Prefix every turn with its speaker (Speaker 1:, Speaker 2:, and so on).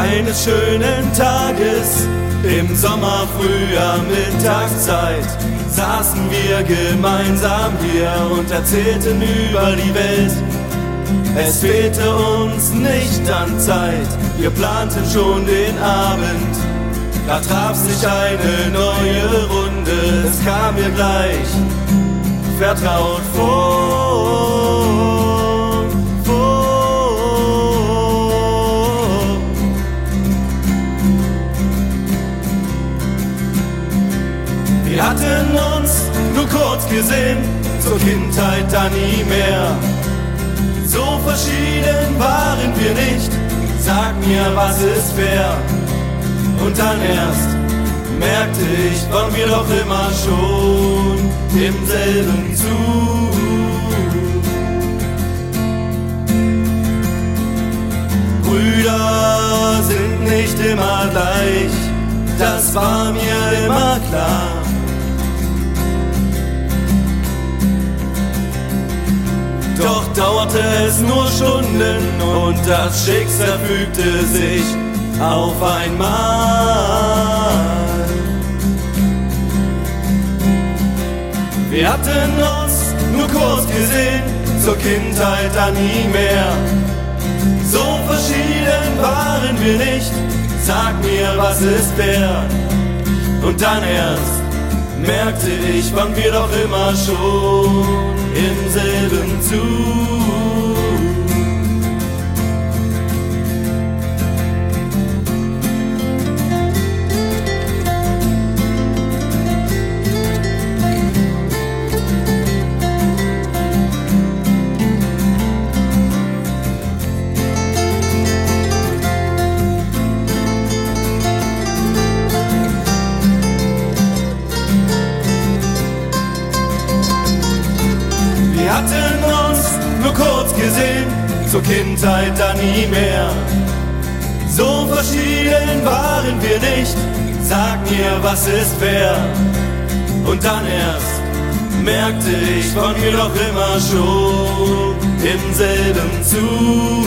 Speaker 1: Eines schönen Tages im Sommer, früher Mittagszeit, saßen wir gemeinsam hier und erzählten über die Welt. Es fehlte uns nicht an Zeit, wir planten schon den Abend. Da traf sich eine neue Runde, es kam mir gleich vertraut vor. Wir hatten uns nur kurz gesehen, zur Kindheit dann nie mehr. So verschieden waren wir nicht, sag mir, was ist fair? Und dann erst merkte ich, waren wir doch immer schon im selben Zug. Brüder sind nicht immer gleich, das war mir immer klar. Doch dauerte es nur Stunden und das Schicksal fügte sich auf einmal. Wir hatten uns nur kurz gesehen, zur Kindheit dann nie mehr. So verschieden waren wir nicht, sag mir, was ist fair? Und dann erst merkte ich, waren wir doch immer schon im selben Zug. Wir hatten uns nur kurz gesehen, zur Kindheit dann nie mehr. So verschieden waren wir nicht, sag mir, was ist fair? Und dann erst merkte ich, waren wir doch immer schon im selben Zug.